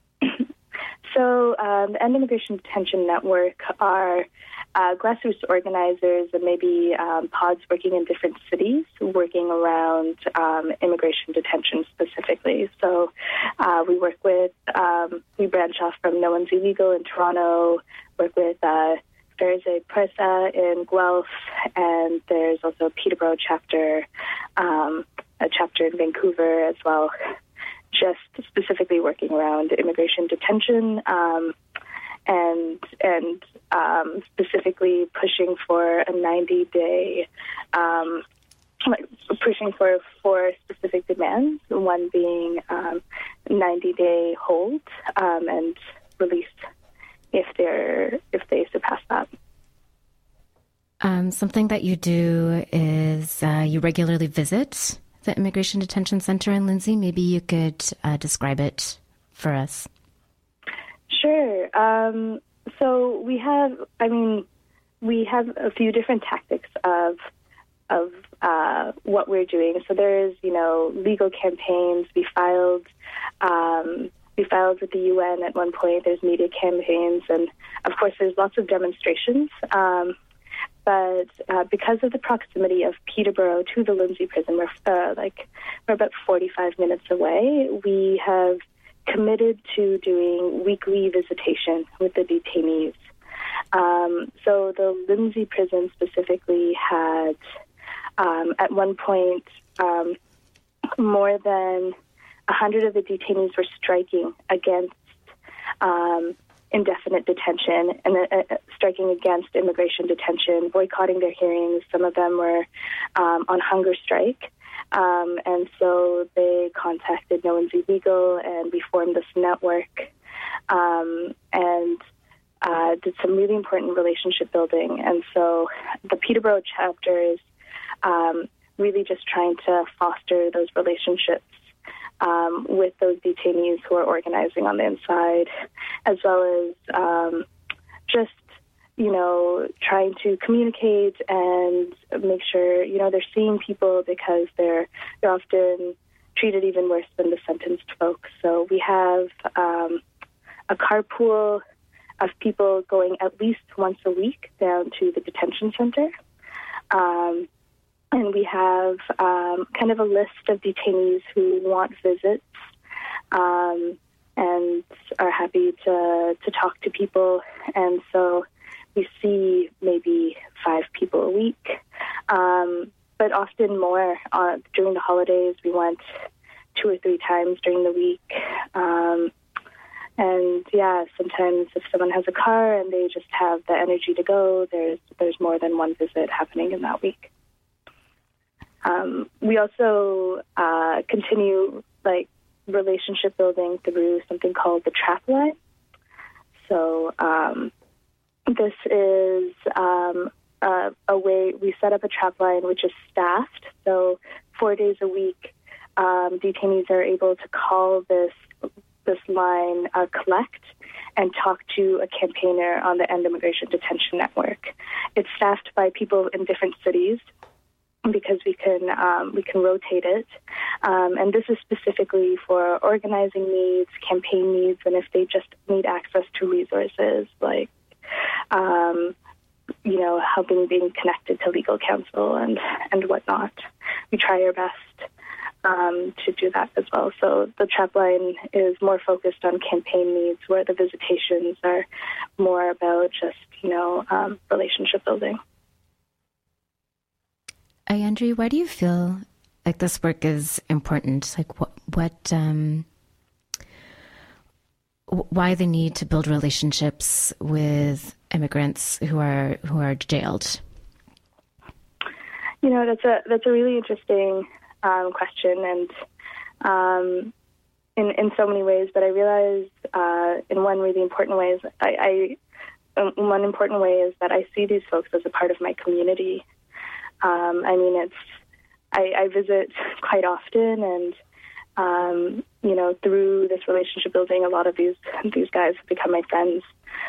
So um, the End Immigration Detention Network are uh, grassroots organizers and maybe um, pods working in different cities, working around um, immigration detention specifically. So uh, we work with, um, we branch off from No One's Illegal in Toronto, work with uh, Verze Presa in Guelph, and there's also a Peterborough chapter, um, a chapter in Vancouver as well, just specifically working around immigration detention um, and and um, specifically pushing for a ninety-day, um, like pushing for four specific demands, one being um, ninety-day hold um, and release if they're if they surpass that. Um, something that you do is uh, you regularly visit the Immigration Detention Center in Lindsay. Maybe you could uh, describe it for us. Sure. Um, so we have, I mean, we have a few different tactics of of uh, what we're doing. So there's, you know, legal campaigns. We filed, um, we filed with the U N at one point. There's media campaigns, and of course, there's lots of demonstrations. Um, But uh, because of the proximity of Peterborough to the Lindsay prison, we're uh, like we're about forty-five minutes away. We have committed to doing weekly visitation with the detainees. Um, so the Lindsay prison specifically had, um, at one point, um, more than a hundred of the detainees were striking against Um, indefinite detention and uh, striking against immigration detention, boycotting their hearings. Some of them were um, on hunger strike. Um, and so they contacted No One's Illegal, and we formed this network um, and uh, did some really important relationship building. And so the Peterborough chapter is um, really just trying to foster those relationships Um, with those detainees who are organizing on the inside, as well as um, just, you know, trying to communicate and make sure, you know, they're seeing people because they're they're often treated even worse than the sentenced folks. So we have um, a carpool of people going at least once a week down to the detention center. Um, and we have um, kind of a list of detainees who want visits um, and are happy to, to talk to people. And so we see maybe five people a week, um, but often more. Uh, during the holidays, we went two or three times during the week. Um, and yeah, sometimes if someone has a car and they just have the energy to go, there's there's more than one visit happening in that week. Um, we also uh, continue like relationship building through something called the Trap Line. So um, this is um, a, a way we set up a trap line which is staffed. So four days a week, um, detainees are able to call this this line, uh, collect, and talk to a campaigner on the End Immigration Detention Network. It's staffed by people in different cities, because we can um, we can rotate it, um, and this is specifically for organizing needs, campaign needs, and if they just need access to resources like, um, you know, helping being connected to legal counsel and and whatnot. We try our best um, to do that as well. So the Trap Line is more focused on campaign needs, where the visitations are more about just you know um, relationship building. Ayandri, why do you feel like this work is important? Like what, what, um, why the need to build relationships with immigrants who are who are jailed? You know, that's a that's a really interesting um, question, and um, in in so many ways. But I realize uh, in one really important way is I, I in one important way is that I see these folks as a part of my community. Um, I mean, it's I, I visit quite often, and um, you know, through this relationship building, a lot of these these guys have become my friends,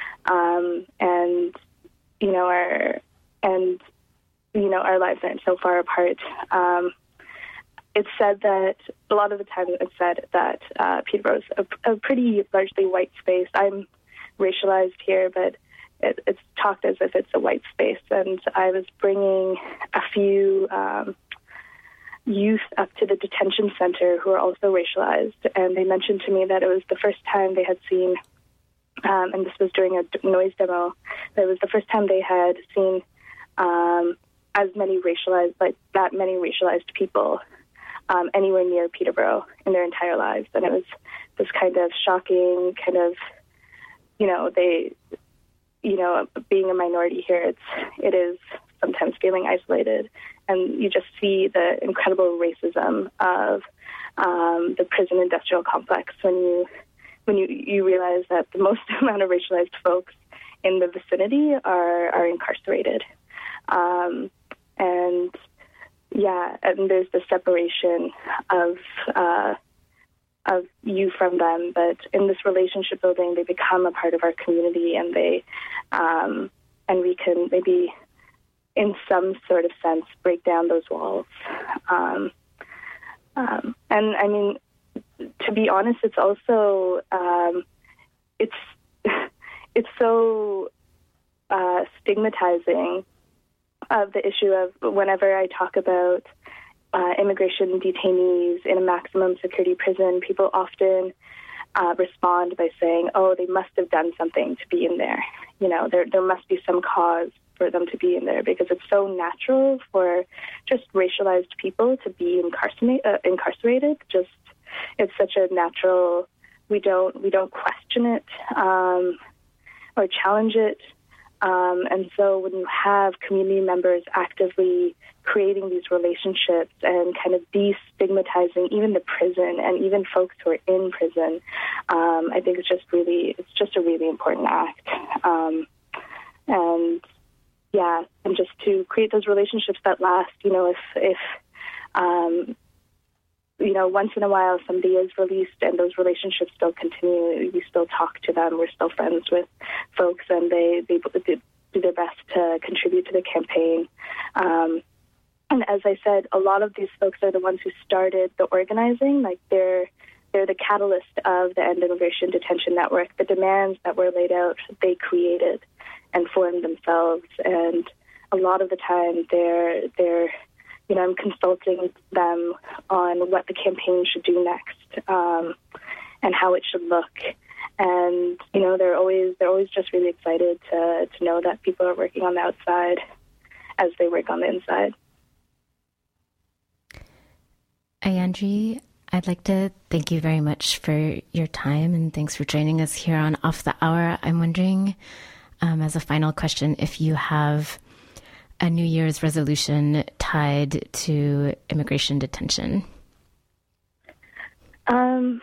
um, and you know, our and you know, our lives aren't so far apart. Um, it's said that a lot of the time it's said that uh, Peterborough is a, a pretty largely white space. I'm racialized here, but It, it's talked as if it's a white space, and I was bringing a few um, youth up to the detention center who are also racialized, and they mentioned to me that it was the first time they had seen, um, and this was during a noise demo, that it was the first time they had seen um, as many racialized, like that many racialized people um, anywhere near Peterborough in their entire lives, and it was this kind of shocking kind of, you know, they... you know, being a minority here, it's, it is sometimes feeling isolated. And you just see the incredible racism of um, the prison industrial complex when you when you, you realize that the most amount of racialized folks in the vicinity are, are incarcerated. Um, and, yeah, and there's the separation of... Uh, of you from them, but in this relationship building, they become a part of our community, and they, um, and we can maybe, in some sort of sense, break down those walls. Um, um, and I mean, to be honest, it's also, um, it's, it's so uh, stigmatizing of the issue of whenever I talk about Uh, immigration detainees in a maximum security prison, people often uh, respond by saying, oh, they must have done something to be in there. You know, there there must be some cause for them to be in there, because it's so natural for just racialized people to be incarcerate, uh, incarcerated. Just, it's such a natural, we don't, we don't question it um, or challenge it. Um, and so when you have community members actively creating these relationships and kind of destigmatizing even the prison and even folks who are in prison, um, I think it's just really, it's just a really important act. Um, and yeah, and just to create those relationships that last, you know, if, if um, you know, once in a while somebody is released and those relationships still continue, we still talk to them, we're still friends with folks, and they, they do their best to contribute to the campaign. Um, and as I said, a lot of these folks are the ones who started the organizing, like they're they're the catalyst of the End Immigration Detention Network. The demands that were laid out, they created and formed themselves, and a lot of the time they're they're you know, I'm consulting them on what the campaign should do next um, and how it should look. And, you know, they're always they're always just really excited to, to know that people are working on the outside as they work on the inside. Ayandri, I'd like to thank you very much for your time, and thanks for joining us here on Off the Hour. I'm wondering, um, as a final question, if you have a New Year's resolution tied to immigration detention. Um.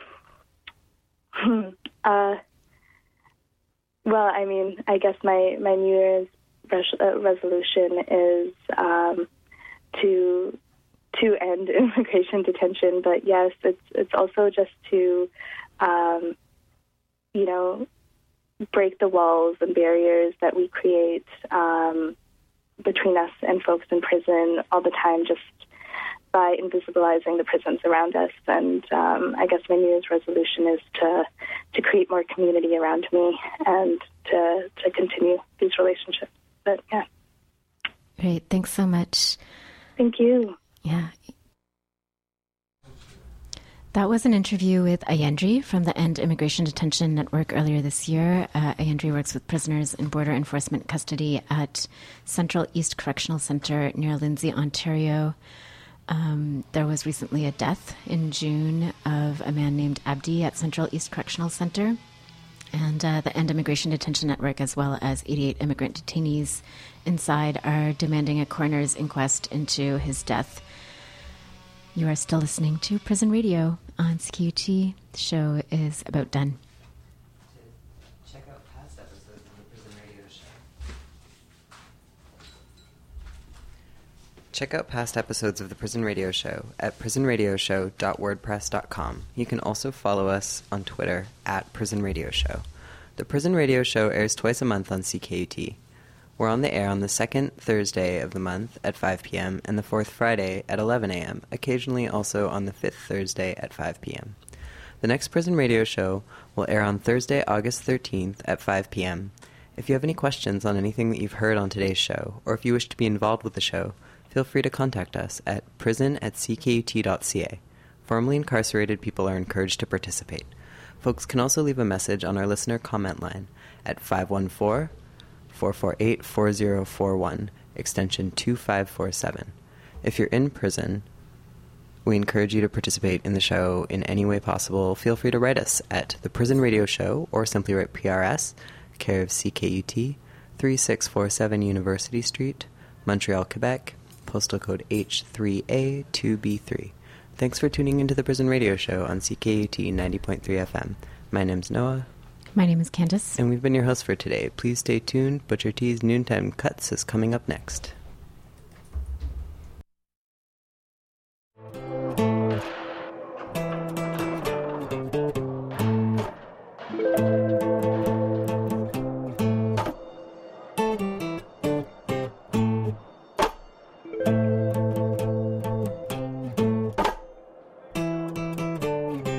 Uh. Well, I mean, I guess my, my New Year's res- uh, resolution is um, to to end immigration detention. But yes, it's it's also just to, um, you know, break the walls and barriers that we create um, between us and folks in prison all the time, just by invisibilizing the prisons around us. And um, I guess my New Year's resolution is to to create more community around me and to to continue these relationships. But yeah. Great. Thanks so much. Thank you. Yeah. That was an interview with Ayandri from the End Immigration Detention Network earlier this year. Uh, Ayandri works with prisoners in border enforcement custody at Central East Correctional Centre near Lindsay, Ontario. Um, there was recently a death in June of a man named Abdi at Central East Correctional Centre. And uh, the End Immigration Detention Network, as well as eighty-eight immigrant detainees inside, are demanding a coroner's inquest into his death. You are still listening to Prison Radio on C K U T. The show is about done. Check out past episodes of the Prison Radio Show. Check out past episodes of the Prison Radio Show at prison radio show dot wordpress dot com. You can also follow us on Twitter at Prison Radio Show. The Prison Radio Show airs twice a month on C K U T. We're on the air on the second Thursday of the month at five p.m. and the fourth Friday at eleven a.m., occasionally also on the fifth Thursday at five p.m. The next Prison Radio Show will air on Thursday, August thirteenth at five p.m. If you have any questions on anything that you've heard on today's show, or if you wish to be involved with the show, feel free to contact us at prison at c k u t dot c a. Formerly incarcerated people are encouraged to participate. Folks can also leave a message on our listener comment line at five one four, four four eight, four zero four one, extension two five four seven. If you're in prison, we encourage you to participate in the show in any way possible. Feel free to write us at The Prison Radio Show, or simply write P R S, care of C K U T, three six four seven University Street, Montreal, Quebec, postal code H three A two B three. Thanks for tuning into The Prison Radio Show on C K U T ninety point three F M. My name's Noah. My name is Candace. And we've been your hosts for today. Please stay tuned. Butcher T's Noontime Cuts is coming up next.